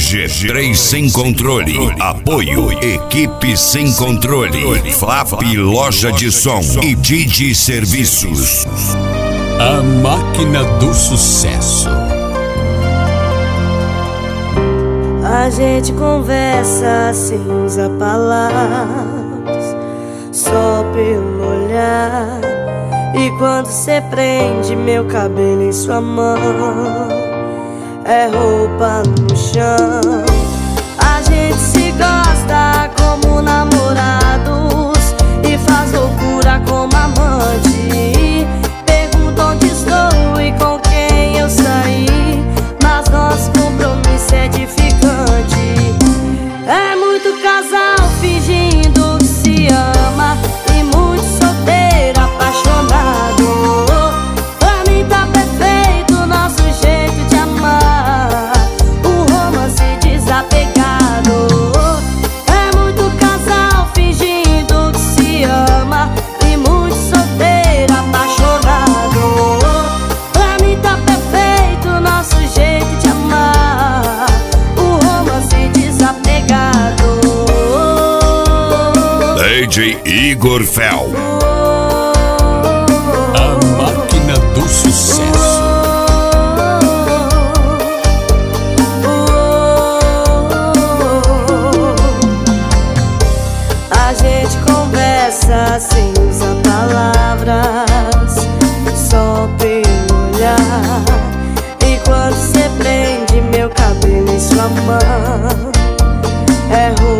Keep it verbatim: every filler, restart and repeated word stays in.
G três Sem Controle. Apoio Equipe Sem Controle, Flap Loja de Som e Didi Serviços. A máquina do sucesso. A gente conversa sem usar palavras, só pelo olhar. E quando cê prende meu cabelo em sua mão, é roupa no chão. A gente se gosta como namorados e faz loucura como amante. Pergunta onde estou e com quem eu saí, mas nosso compromisso é edificante. É muito casal fingindo que se ama e muito solteiro apaixonado. Pra mim tá perfeito nosso jeito de amar, um romance desapegado. É muito casal fingindo que se ama e muito solteiro apaixonado. Pra mim tá perfeito nosso jeito de amar, um romance desapegado. D J Igor Fel. A máquina do sucesso. A gente conversa sem usar palavras, só pelo olhar. E quando cê prende meu cabelo em sua mão, é roupa